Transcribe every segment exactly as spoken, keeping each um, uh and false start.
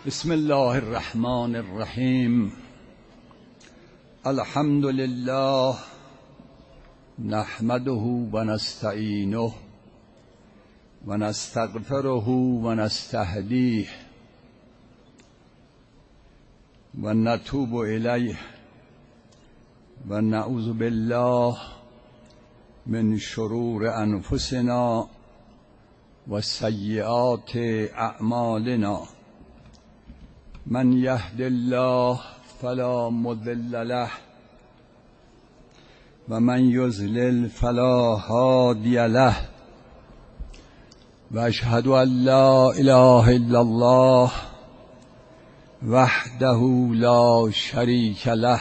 بسم الله الرحمن الرحیم. الحمد لله نحمده و نستعینه و نستغفره و نستهدیه و نتوب الیه و نعوذ بالله من شرور انفسنا و سیئات اعمالنا. من یهد الله فلا مضل له و من یضلل فلا هادی له و اشهد ان لا اله الا الله وحده لا شریک له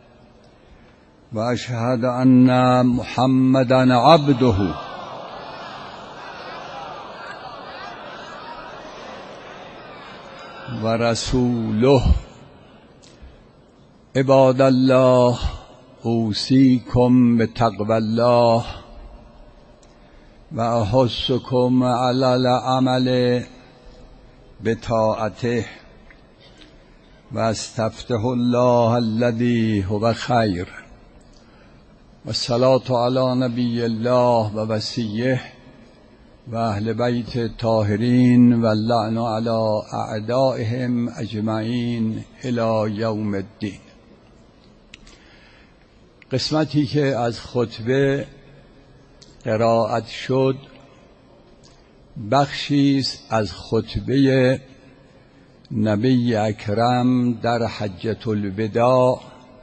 و اشهد ان محمدا عبده و رسوله. عباد الله اوصیکم بتقوی الله و احثکم علی العمل بطاعته و استفتح الله الذی هو خیر و الصلاة علی نبی الله و وصیه و اهل بیت طاهرین و اللعن علی اعدائهم اجمعین الی یوم الدین. قسمتی که از خطبه قرائت شد بخشی از خطبه نبی اکرم در حجة الوداع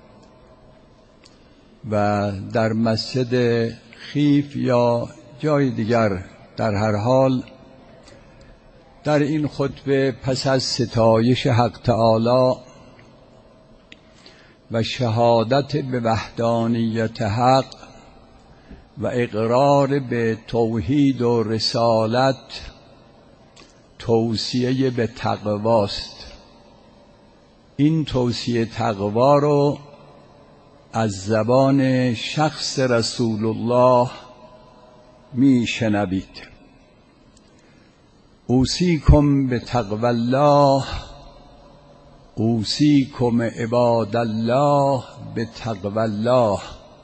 و در مسجد خیف یا جای دیگر. در هر حال در این خطبه پس از ستایش حق تعالی و شهادت به وحدانیت حق و اقرار به توحید و رسالت توصیه به تقواست. این توصیه تقوا رو از زبان شخص رسول الله می شنوید. اوصیکم بتقوی الله، اوصیکم عباد الله بتقوی الله.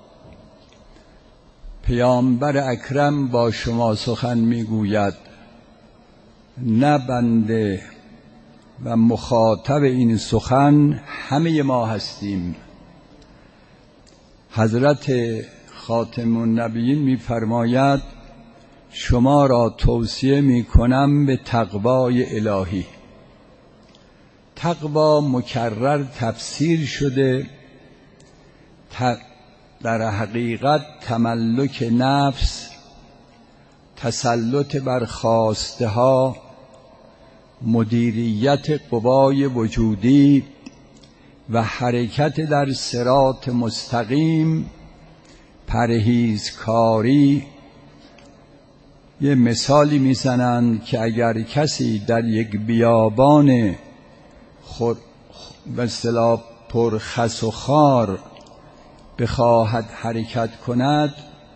پیامبر اکرم با شما سخن میگوید، نه بنده و مخاطب این سخن همه ما هستیم. حضرت خاتم النبیین میفرماید شما را توصیه می کنم به تقوای الهی. تقوا مکرر تفسیر شده در حقیقت تملک نفس، تسلط بر خواسته ها، مدیریت قوای وجودی و حرکت در صراط مستقیم، پرهیزکاری. یه مثالی میزنند که اگر کسی در یک بیابان خود به اصطلاح پر خس و خار بخواهد حرکت کند،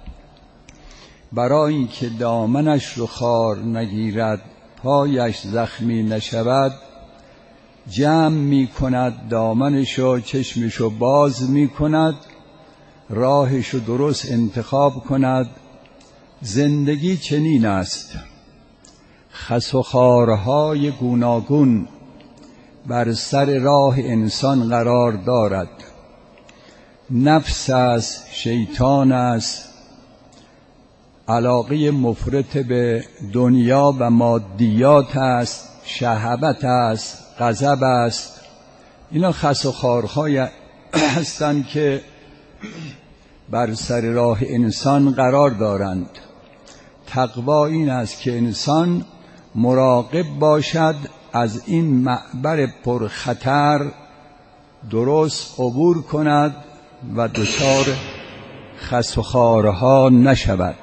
برای اینکه دامنش رو خار نگیرد، پایش زخمی نشود، جمع می کند دامنش و چشمش رو باز می کند، راهش رو درست انتخاب کند. زندگی چنین است. خس و خارهای گوناگون بر سر راه انسان قرار دارد. نفس است، شیطان است، علاقه مفرط به دنیا و مادیات است، شهوت است، غضب است. اینا خس و خارهای هستند که بر سر راه انسان قرار دارند. تقوا این است که انسان مراقب باشد، از این معبر پرخطر درست عبور کند و دچار خس و خارها نشود.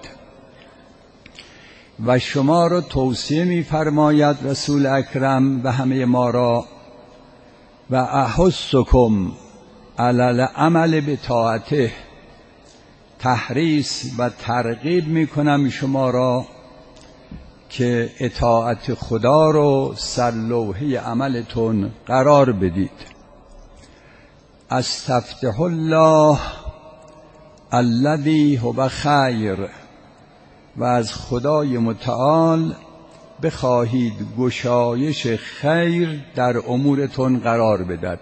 و شما را توصیه می فرماید رسول اکرم و همه ما را، و احثکم علی العمل بطاعته، تحریص و ترغیب می کنم شما را که اطاعت خدا رو سرلوحه عملتون قرار بدید. استفتح الله الذی هو خیر، و از خدای متعال بخواهید گشایش خیر در امورتون قرار بدهد.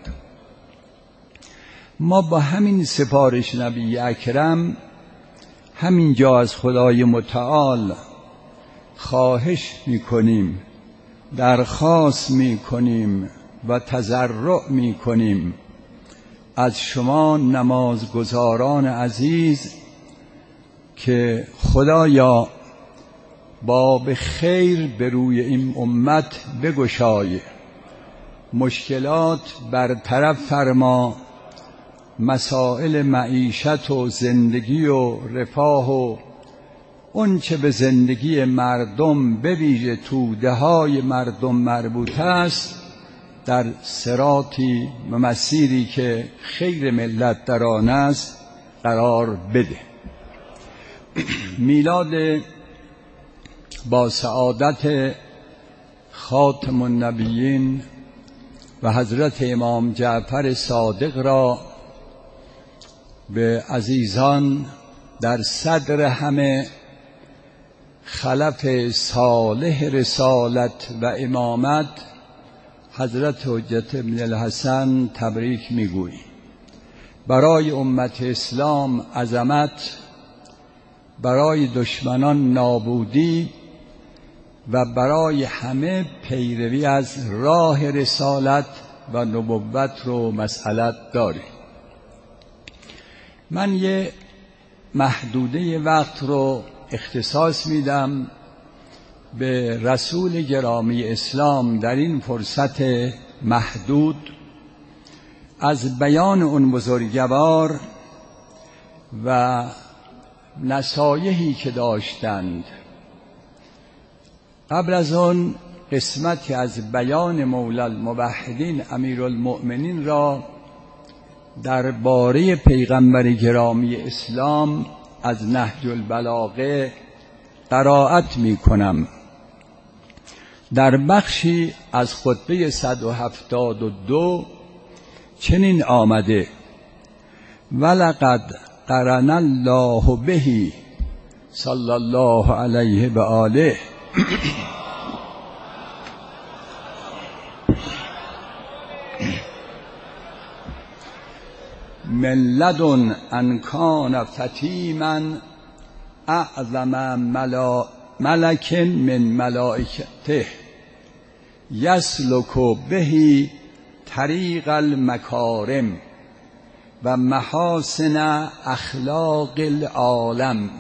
ما با همین سپارش نبی اکرم همینجا از خدای متعال خواهش میکنیم، درخواست میکنیم و تضرع میکنیم از شما نمازگزاران عزیز که خدایا باب خیر به روی این امت بگشای، مشکلات برطرف فرما، مسائل معیشت و زندگی و رفاه و اون چه به زندگی مردم به ویژه توده های مردم مربوط است در صراطی و مسیری که خیر ملت در آن است قرار بده. میلاد با سعادت خاتم النبیین و حضرت امام جعفر صادق را به عزیزان در صدر همه خلف صالح رسالت و امامت حضرت حجت ابن الحسن تبریک میگوییم. برای امت اسلام عظمت، برای دشمنان نابودی و برای همه پیروی از راه رسالت و نبوت رو مسئلت داریم. من یه محدوده وقت رو اختصاص میدم به رسول گرامی اسلام در این فرصت محدود از بیان اون بزرگوار و نصایحی که داشتند. قبل از آن قسمتی از بیان مولا الموحدین امیرالمؤمنین را درباره پیغمبر گرامی اسلام از نهج البلاغه قرائت می کنم. در بخشی از خطبه صد و هفتاد و دو چنین آمده: ولقد قرن الله به صلی الله علیه و آله من لدن ان کان فتیما اعظم ملا ملک من ملائکته یسلک به طریق المکارم و محاسن اخلاق العالم.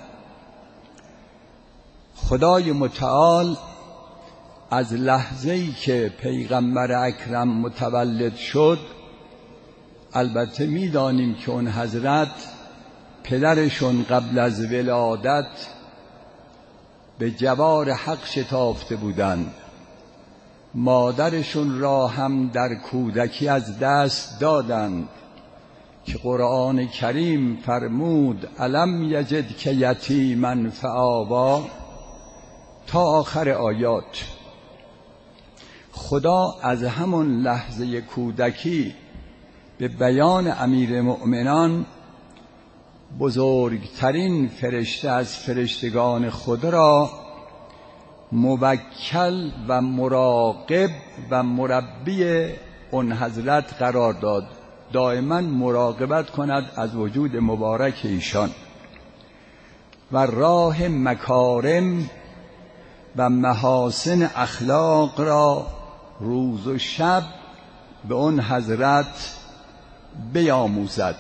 خدای متعال از لحظه‌ای که پیغمبر اکرم متولد شد، البته می‌دانیم که اون حضرت پدرشون قبل از ولادت به جوار حق شتافته بودند، مادرشون را هم در کودکی از دست دادند که قرآن کریم فرمود الم یجدک یتیما فآوی تا آخر آیات. خدا از همون لحظه کودکی به بیان امیر مؤمنان بزرگترین فرشته از فرشتگان خود را موکل و مراقب و مربی اون حضرت قرار داد، دائما مراقبت کند از وجود مبارک ایشان و راه مکارم و محاسن اخلاق را روز و شب به اون حضرت بیاموزد.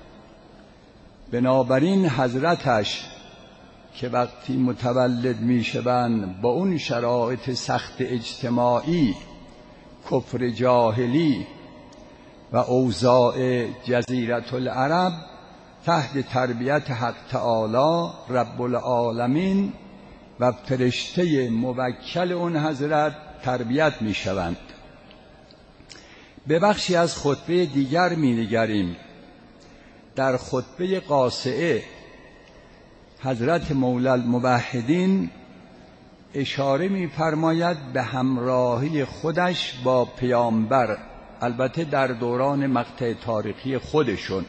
بنابراین حضرتش که وقتی متولد می شوند با اون شرایط سخت اجتماعی، کفر جاهلی و اوضاع جزیرة العرب، تحت تربیت حق تعالی رب العالمین و فرشته موکل اون حضرت تربیت می شوند. به بخشی از خطبه دیگر می نگریم. در خطبه قاصعه حضرت مولا الموحدین اشاره می‌فرماید به همراهی خودش با پیامبر، البته در دوران مقطع تاریخی خودشون.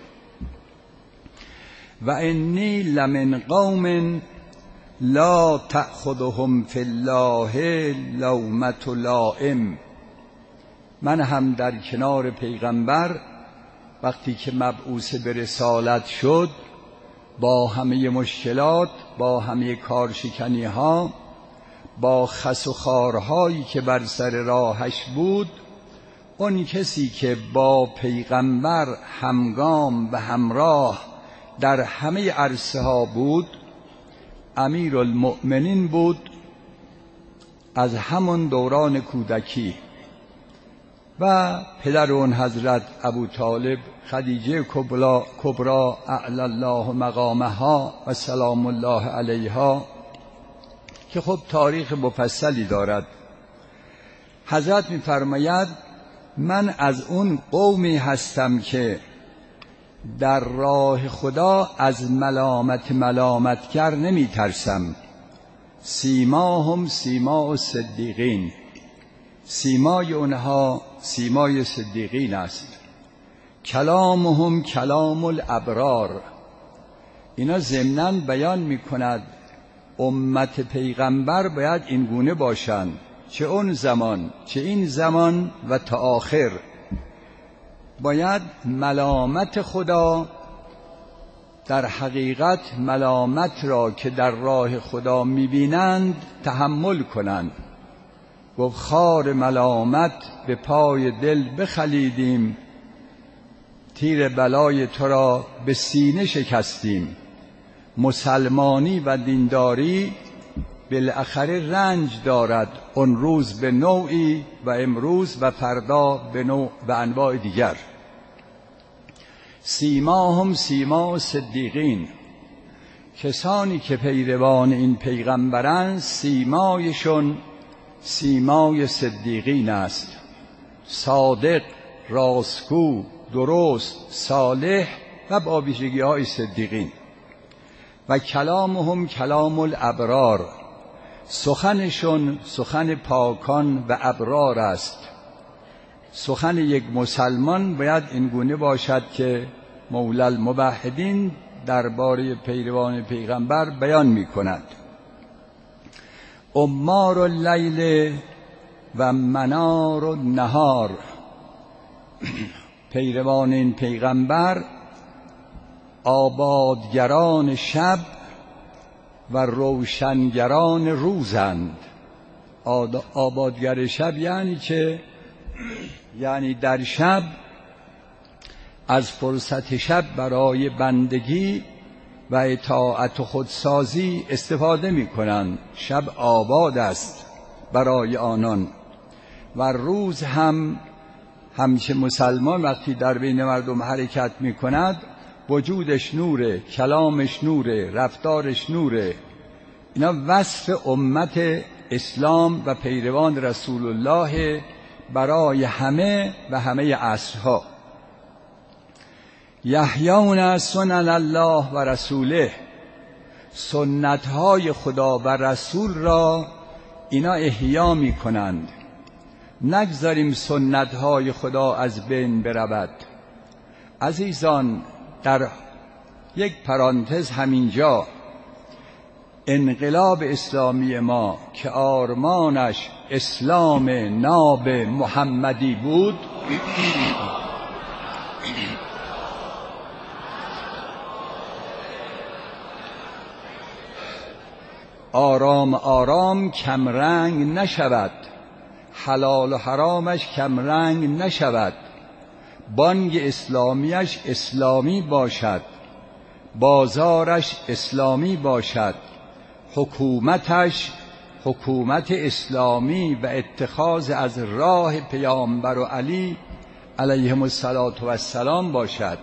و انی لمن قوم لا تأخذهم فی الله لومة لائم، من هم در کنار پیغمبر وقتی که مبعوث به رسالت شد، با همه مشکلات، با همه کارشکنی ها، با خس و خارهایی که بر سر راهش بود، اون کسی که با پیغمبر همگام و همراه در همه عرصه ها بود، امیر المؤمنین بود از همون دوران کودکی و پدر اون حضرت ابو طالب، خدیجه کبرا کبرا اعلی الله مقامها و سلام الله علیها، که خب تاریخ مفصلی دارد. حضرت می‌فرماید من از اون قومی هستم که در راه خدا از ملامت ملامتگر نمی ترسم. سیماهم سیما صدیقین، سیمای اونها سیمای صدیقین است. کلامهم کلام الابرار، اینا ضمناً بیان می کند امت پیغمبر باید این گونه باشند، چه اون زمان چه این زمان و تا آخر. باید ملامت خدا، در حقیقت ملامت را که در راه خدا میبینند تحمل کنند. گفت خار ملامت به پای دل بخلیدیم، تیر بلای تو را به سینه شکستیم. مسلمانی و دینداری بالاخره رنج دارد، اون روز به نوعی و امروز و فردا به نوع و انواع دیگر. سیماهم سیما صدیقین، کسانی که پیروان این پیغمبرند سیمایشون سیمای صدیقین است. صادق، راستگو، درست، صالح و با ویژگی‌های صدیقین. و کلامهم کلام الابرار، سخنشون سخن پاکان و ابرار است. سخن یک مسلمان باید این گونه باشد که مولا الموحدین درباره پیروان پیغمبر بیان می کند. امار اللیل و منار النهار، پیروان این پیغمبر آبادگران شب و روشنگران روزند. آبادگر شب یعنی چه؟ یعنی در شب از فرصت شب برای بندگی و اطاعت و خودسازی استفاده می کنند. شب آباد است برای آنان. و روز هم همچه مسلمان وقتی در بین مردم حرکت می کند، وجودش نوره، کلامش نوره، رفتارش نوره. اینا وصف امت اسلام و پیروان رسول الله برای همه و همه عصرها. یحیون سنن الله و رسوله، سنتهای خدا و رسول را اینا احیا می کنند. نگذاریم سنتهای خدا از بین برود. عزیزان، در یک پرانتز همینجا، انقلاب اسلامی ما که آرمانش اسلام ناب محمدی بود، آرام آرام کمرنگ نشود، حلال و حرامش کمرنگ نشود، بانگ اسلامیش اسلامی باشد، بازارش اسلامی باشد، حکومتش حکومت اسلامی و اتخاذ از راه پیامبر و علی علیهم السلام باشد،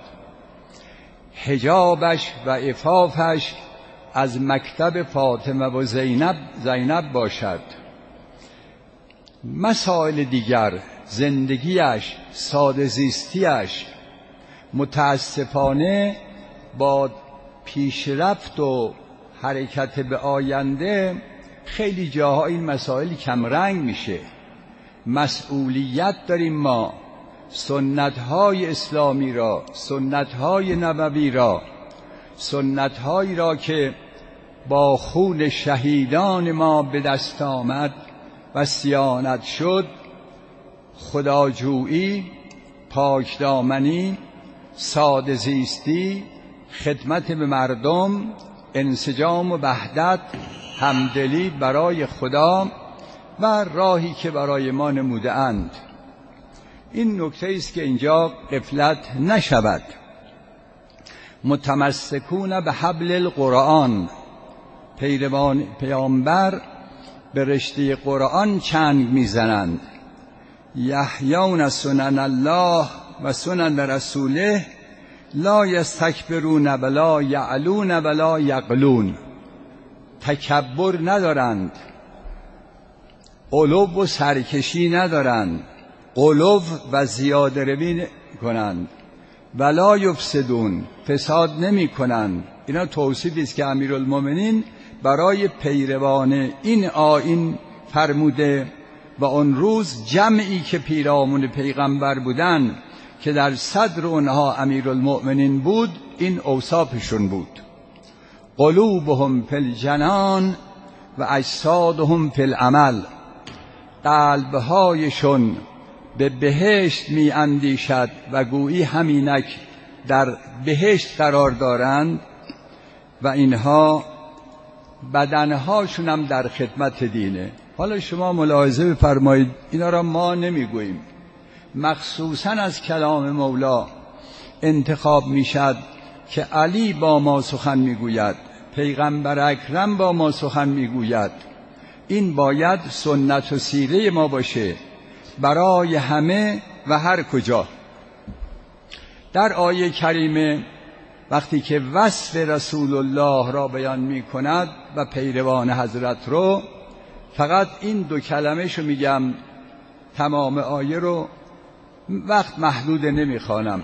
حجابش و عفافش از مکتب فاطمه و زینب زینب باشد. مسائل دیگر، زندگیش، ساده زیستیش متاسفانه با پیشرفت و حرکت به آینده خیلی جاها این مسائل کمرنگ میشه. مسئولیت داریم ما سنت‌های اسلامی را، سنت‌های نبوی را، سنت‌هایی را که با خون شهیدان ما به دست آمد و صیانت شد، خداجویی، پاکدامنی، ساده زیستی، خدمت به مردم، انسجام و وحدت، همدلی برای خدا و راهی که برای ما نموده اند. این نکته است که اینجا غفلت نشود. متمسکون به حبل القرآن، پیروان پیامبر به رشته قرآن چنگ میزنند. یحیون سنن الله و سنن رسوله لا یستکبرون ولا یعلون ولا یقلون. تکبر ندارند، غلو و سرکشی ندارند، غلو و زیاده روی کنند، ولا یفسدون، فساد نمی کنند. اینا توصیفی است که امیرالمومنین برای پیروان این آیین فرموده و اون روز جمعی که پیرامون پیغمبر بودن که در صدر اونها امیرالمومنین بود، این اوصافشون بود. قلوبهم فی الجنان و اجسادهم فی العمل. قلبهایشون به بهشت می اندیشد و گویی همینک در بهشت قرار دارند و اینها بدنهاشون هم در خدمت دینه. حالا شما ملاحظه بفرمایید، اینا را ما نمیگوییم، مخصوصا از کلام مولا انتخاب میشد که علی با ما سخن میگوید، پیغمبر اکرم با ما سخن میگوید. این باید سنت و سیره ما باشه برای همه و هر کجا. در آیه کریمه وقتی که وصف رسول الله را بیان می کند و پیروان حضرت رو، فقط این دو کلمه شو میگم، تمام آیه رو وقت محدود نمی خوانم.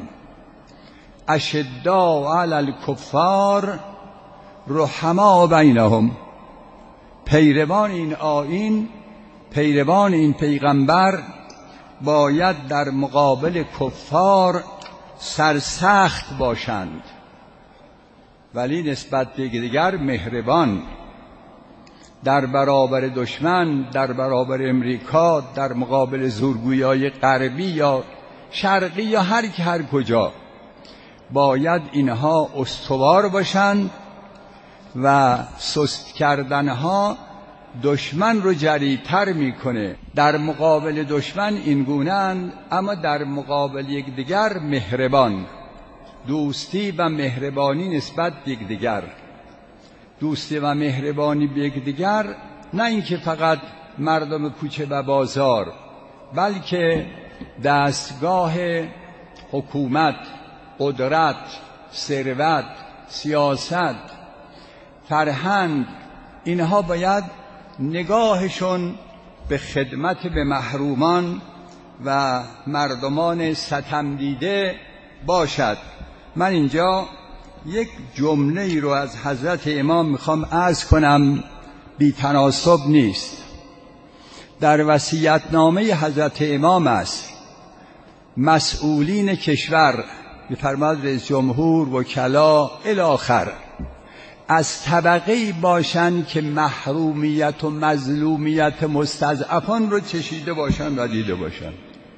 اشداء علی الکفار رحماء بینهم. پیروان این آیین، پیروان این پیغمبر باید در مقابل کفار سرسخت باشند، ولی نسبت به دیگر مهربان. در برابر دشمن، در برابر امریکا، در مقابل زورگویای غربی یا شرقی یا هر که هر کجا، باید اینها استوار باشند و سست کردنها دشمن رو جریتر میکنه. در مقابل دشمن این گونه‌اند، اما در مقابل یکدیگر مهربان. دوستی و مهربانی نسبت به یکدیگر، دوستی و مهربانی به یکدیگر، نه اینکه فقط مردم کوچه و بازار، بلکه دستگاه حکومت، قدرت، ثروت، سیاست، فرهنگ، اینها باید نگاهشون به خدمت به محرومان و مردمان ستم دیده باشد. من اینجا یک جمله ای رو از حضرت امام میخوام عرض کنم، بی تناسب نیست. در وصیت‌نامه حضرت امام است مسئولین کشور، می‌فرماد رئیس جمهور، وکلا الی آخر، از طبقه‌ای باشند که محرومیت و مظلومیت مستضعفان رو چشیده باشند و دیده باشند،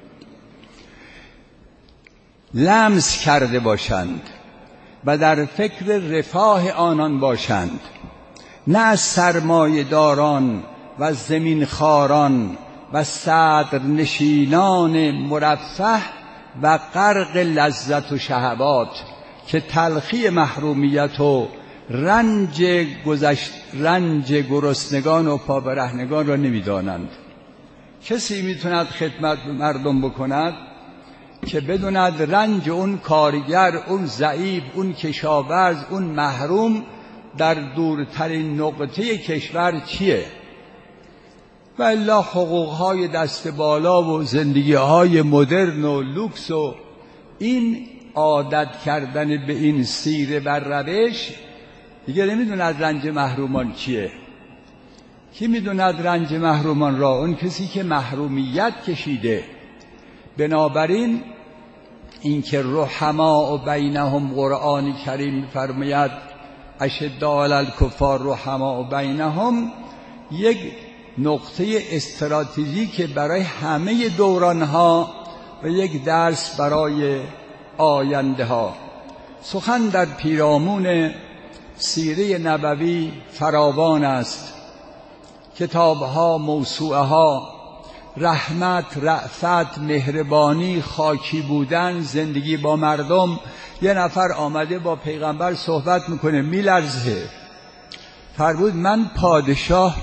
لمس کرده باشند و در فکر رفاه آنان باشند، نه از سرمایه داران و زمین خاران و صدر نشینان مرفه و غرق لذت و شهوات که تلخی محرومیت و رنج گذشت رنج گرسنگان و پابرهنگان را نمیدانند. کسی میتوند خدمت به مردم بکند که بدوند رنج اون کارگر، اون ضعیف، اون کشاورز، اون محروم در دورترین نقطه کشور چیه؟ و الا حقوقهای دست بالا و زندگیهای مدرن و لوکس و این عادت کردن به این سیره و روش، دیگه نمیدونه از رنج محرومان چیه. کی میدوند رنج محرومان را؟ اون کسی که محرومیت کشیده. بنابراین اینکه رحماء بینهم قرآن کریم می‌فرماید اشداء علی الکفار رحماء بینهم، یک نقطه استراتژیک برای همه دورانها و یک درس برای آینده ها. سخن در پیرامون سیره نبوی فراوان است، کتابها، موسوعه ها، رحمت، رأفت، مهربانی، خاکی بودن، زندگی با مردم. یه نفر آمده با پیغمبر صحبت میکنه، میلرزه، فرمود من پادشاه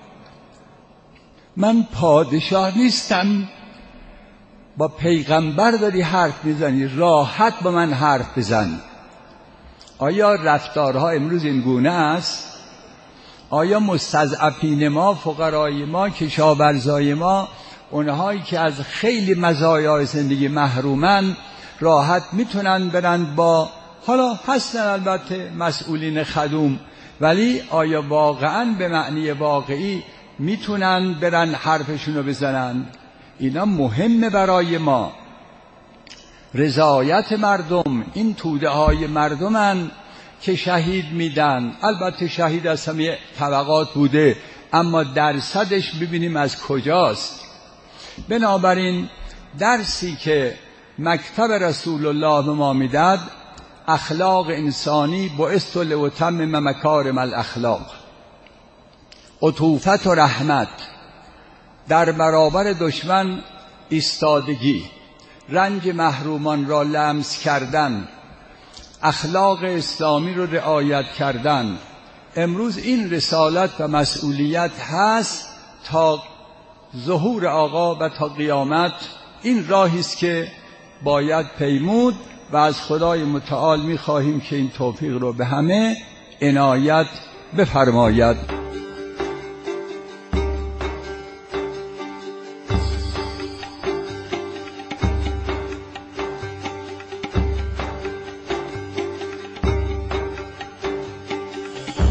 من پادشاه نیستم، با پیغمبر داری حرف میزنی، راحت با من حرف بزن. آیا رفتارها امروز این گونه است؟ آیا مستضعفین ما، فقرای ما، کشاورزای ما، اونهایی که از خیلی مزایای زندگی محرومن، راحت میتونن برند با، حالا هستن البته مسئولین خدوم، ولی آیا واقعا به معنی واقعی میتونن برن حرفشونو بزنن؟ اینا مهمه برای ما. رضایت مردم، این توده های مردمن که شهید میدن. البته شهید از همه طبقات بوده، اما درصدش ببینیم از کجاست. بنابراین درسی که مکتب رسول الله به ما میداد، اخلاق انسانی بعثت لاتمم مکارم الاخلاق، عطوفت و رحمت، در برابر دشمن ایستادگی، رنج محرومان را لمس کردن، اخلاق اسلامی رو رعایت کردن. امروز این رسالت و مسئولیت هست تا ظهور آقا و تا قیامت. این راهی است که باید پیمود و از خدای متعال می خواهیم که این توفیق رو به همه عنایت بفرماید.